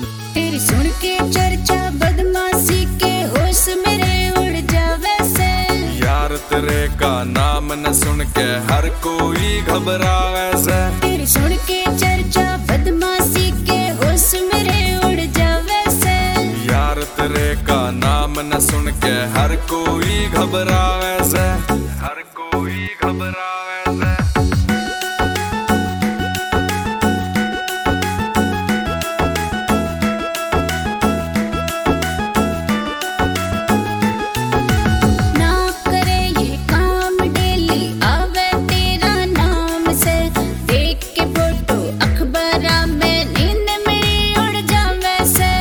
तेरी सुन के चर्चा बदमाशी के होश मेरे उड़ जावे से। यार तेरे का नाम न सुन के हर कोई घबरावे से। तेरी सुन के चर्चा बदमाशी के होश मेरे उड़ जावे से। यार तेरे का नाम न सुन के हर कोई घबरावे से। हर कोई घबरावे से। ना करे ये काम डेली आवे तेरा नाम से। देख के फोटो अखबारा में नींद मेरी उड़ जावे से।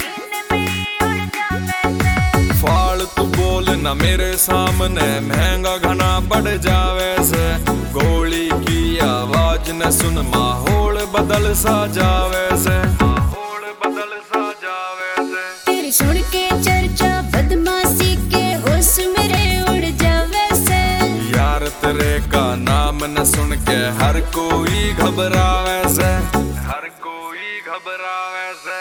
फालतू बोल न मेरे सामने महंगा घना बढ़ जावे से। गोली की आवाज न सुन माहौल बदल सा जावे से। माहौल बदल सा जावे से। तेरी सुन के चर्चा बदमाशी के होश मेरे उड़ जावे से। यार तेरे का नाम न सुन के हर कोई घबरावे से। हर कोई घबरावे से।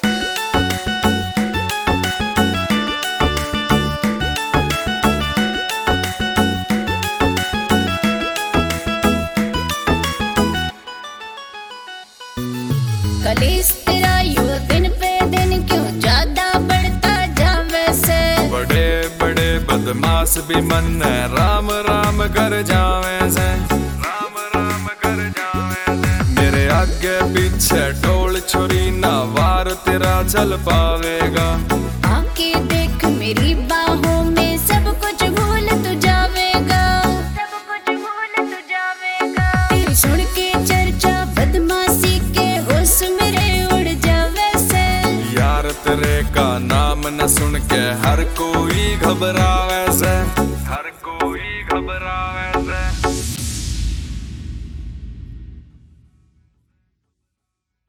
कलेश तेरा यू दिन पे दिन क्यों ज्यादा बढ़ता जावे से। बड़े बड़े बदमाश भी मन राम राम कर जावे से। राम राम कर जावे से। मेरे आगे पीछे टोल छोरी ना वार तेरा चल पावेगा। आके देख मेरी बाहों में सब कुछ भूल तू जावेगा। सब कुछ भूल तू जावेगा। तेरी सुन के चर्चा बदमाशी के होश मेरे उड़ जावे से। यार तेरे का नाम न सुन के हर कोई घबरावे से। हर कोई घबरावे